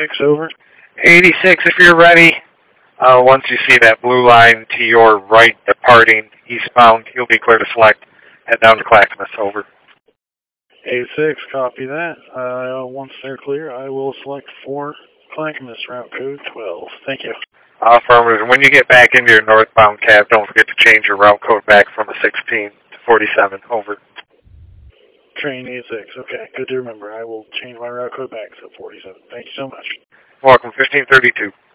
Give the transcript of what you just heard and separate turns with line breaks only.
86, over.
86, if you're ready. Once you see that blue line to your right departing eastbound, you'll be clear to select. Head down to Clackamas, over.
86, copy that. Once they're clear, I will select for Clackamas, route code 12. Thank you.
Affirmative. When you get back into your northbound cab, don't forget to change your route code back from a 16 to 47, over.
Train 86, okay, good to remember. I will change my route code back to 47. Thank you so much.
Welcome, 1532.